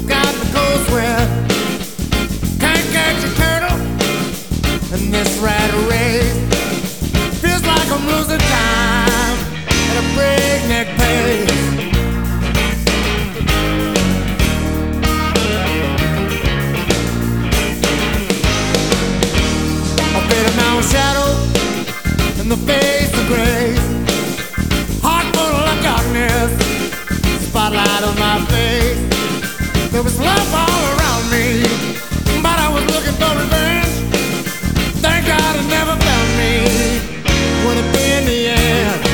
Look out the cold sweat. Can't catch a turtle in this rat race. Feels like I'm losing time at a breakneck pace. I fade a mountain shadow in the face of grace. Heart full of darkness, spotlight on my face. There was love all around me, but I was looking for revenge. Thank God it never found me. Would it be in the end?